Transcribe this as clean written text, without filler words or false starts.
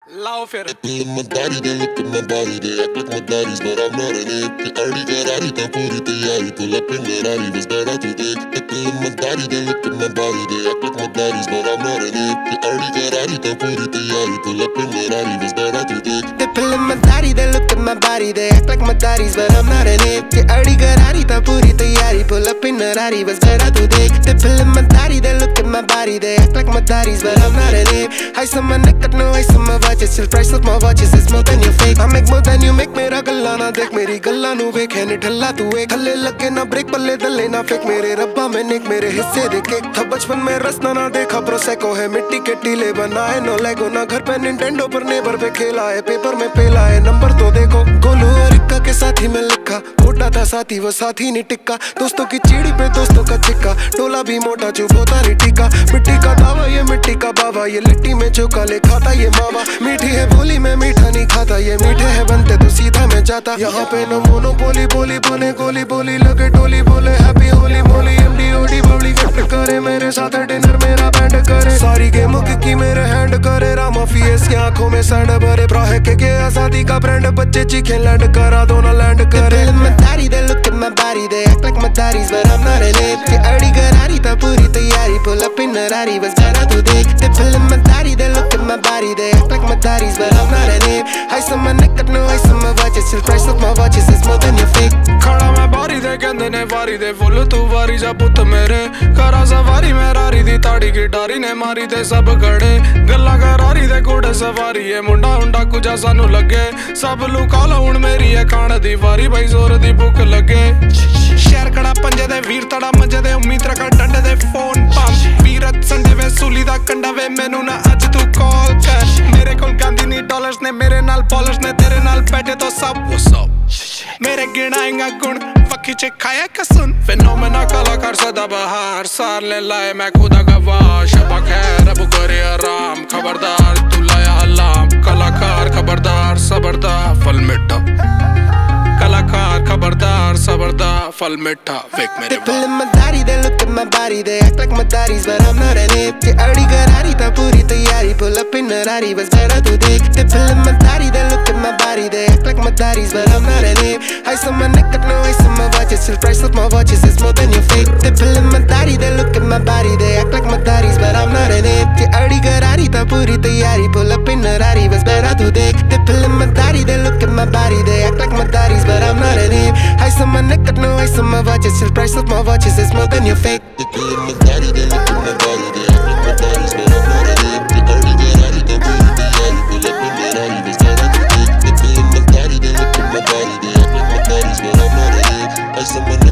लाओ फिर my body, they look at my body, they act like my daddy's, but I'm not an ape. They already got Ari, tá puri tayari, pull up in the Rari, was better to take. They feel my body, they look at my body, they act like my daddy's, but I'm not an ape. They already got Ari, tá puri tayari, pull up in the Rari, was better to take. They feelin' my body, they look at my body, they act like my daddy's, but I'm not an ape. They already got Ari, tá puri tayari, pull up in the Rari, was better to take. They feelin' my body, they look at my body, they act like my daddy's, but I'm not an ape. Ice on my neck, got no ice on my watch, it's still price of my watches is more than you fake. I make more than you make, मेरा गल्ला ना देख मेरी गल्ला नू वेख है निठल्ला तू एक थल्ले लगे ना ब्रेक पल्ले दल्ले ना फेंक मेरे रब्बा में निक मेरे हिस्से देखे था बचपन में रसना ना देखा प्रोसेको है मिट्टी के टीले बनाए नो लेगो ना घर पे निंटेंडो पर नेबर पे खेला है पेपर में पेला है नंबर तो देखो गोलू और इक्का के साथ ही में लिखा मोटा था साथी वो साथी नहीं टिक्का दोस्तों की चीड़ी पे दोस्तों का चिक्का टोला भी मोटा चुप होता नहीं टिका मिट्टी का दावा ये मिट्टी का बाबा ये लिट्टी में चौका ले खाता ये मावा मीठी है बोली में मीठा नहीं खाता ये मीठे है बनते तो सीधा मैं जाता यहाँ पे न मोनोपोली बोली बने गोली बोली लगे टोली बोले हैप्पी होली मोली एमडी ओडी बबली गिफ्ट करे मेरे साथ डिनर मेरा बैंड करे सारी गेम की मेरे हैंड करे रामा फीएस की आंखों में सैंड भरे प्राहे के आजादी का ब्रांड बच्चे चीखे लैंड करा दो ना लैंड करे my daddy they look at my body they act like my daddy's but I'm not an ape they already got Ari tá puri tayari pull up in the Rari was better to take they feelin' my daddy they look at my body they act like my daddy's but I'm not an ape ice on my neck got no ice on my watch it's still price of my watches is more than you fake खड़ा मैं बारी दे कहंदे ने वारी दे full तू वारी जा पुत मेरे करा सवारी मैं रारी दी ताड़ी की डारी ने मारी दे सब गड़े गल्ला करारी दे घोड़े सवारी है मुंडा उंडा कुजा सानू लगे सब लुका लो हुण मेरी है खाण दी वारी भाई जोर दी भुख लगे शहर कड़ा पंजे दे वीर तड़ा मंजे दे उम्मीद रखा डंडे दे फोन पंप वीरत संडे वे सूली दा कंडा वे मैनू ना अज तू कॉल कर मेरे कोल गांधी नी डॉलर्स ने मेरे नाल पॉलिश ने तेरे नाल बैठे तो सब मेरे गिनाएंगा गुण वक्की चे खाया कसुन फिनोमेना कलाकार सदा बहार सार ले लाए मैं खुदा गवाह शबा खैर अब करे आराम खबरदार तू लाया अलार्म कलाकार खबरदार सबरदार फल मिठा कलाकार खबरदार सबरदार फल मिठा वेक मेरे they feelin' my daddy they look at my body they act like my daddy's but I'm not an ape they already got Ari tá puri tayari pull up in the Rari was better to take they feelin' my daddy they look at my body they act like my daddy's but I'm not an ape ice on my neck got no ice on my watch it's still price of my watches is more than you fake they feelin' my daddy they look at my body they act like my daddy's but I'm not an ape they already got Ari tá puri tayari pull up in the Rari was better to take they feelin' my daddy they look at my body they act like my daddy's but I'm not an ape ice on my neck got no ice on my watch it's still price of my watches is more than you fake They feel my body, they look at my body, they act like my daddy's, but I'm not an ape. They already got Ari, tá puri tayari, pull up in the Rari, was better to take. They feel my body, they look at my body, they act like my daddy's, but I'm not an ape. Ice on my neck